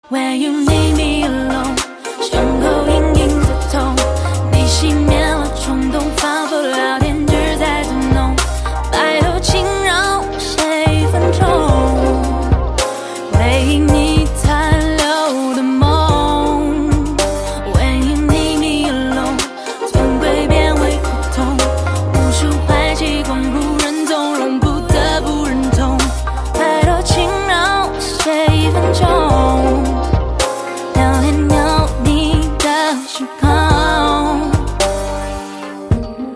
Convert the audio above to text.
When you need me alone， 胸口隐隐作痛，你熄灭了冲动，仿佛聊天只在作弄，拜托请让我写一分钟，回忆你残留的梦。When you need me alone， 尊贵变为苦痛，无数坏习惯不忍纵容，不得不忍痛，拜托请让我写一分钟。